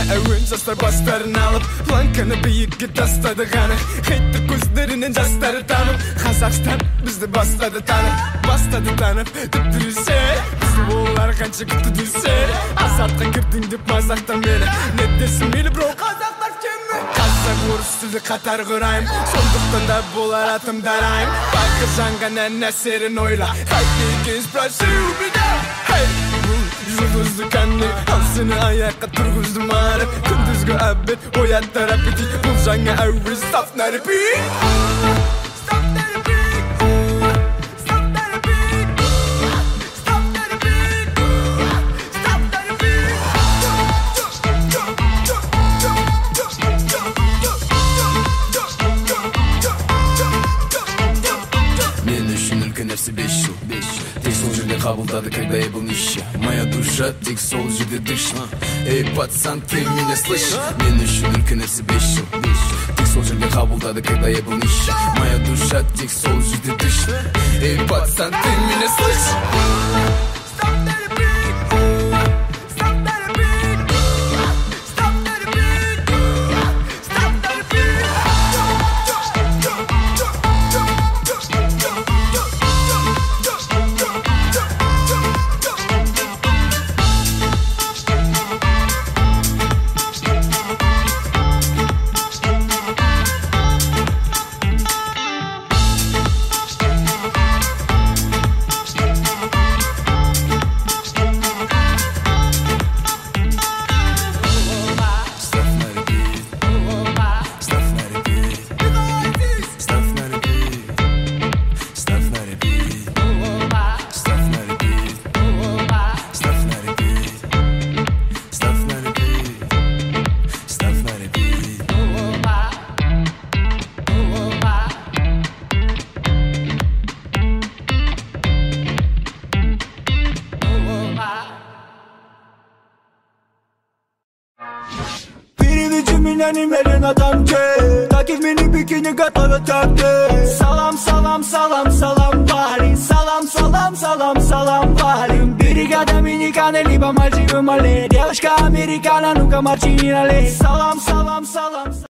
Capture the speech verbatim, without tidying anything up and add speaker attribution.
Speaker 1: әуен жастар бастарын алып планканы биікке тастады ғана хейттер көздерінен жастары танып Қазақстан бізді бастады танып бастады танып тіпті десе бізді олар қанша күтті десе азатқа кірдің деп мазақтан мені не десін мейлі бро қазақтар кемме қазақ орыс тілді қатар құрайым сондықтан да болар атым дарайым бақы жанған ән әсерін ойла қайтты екен спроси у меня хей жұлдызды кәннен ал сені аяққа тұрғыздым ары күндізгі әбет ояттар аппетит бұл жаңа әуен став на repeat бес жыл тек сол жерде қабылдады, когда я был нищий. Моя душа тек сол жерде дышит. Эй, пацан, ты меня слышишь? Мен үшін үлкен нәрсе бес жыл тек сол жерде қабылдады, когда я был нищий. Моя душа тек сол жерде дышит. Эй, пацан, ты меня слышишь?
Speaker 2: Так в мини бикини готовят коктейль. Салам, салам, салам, салам, парень. Салам, салам, салам, салам, парень. Берега Доминиканы, либо Мальдивы, Мале. Девушка американо, ну-ка марчини налей. Салам, салам, салам.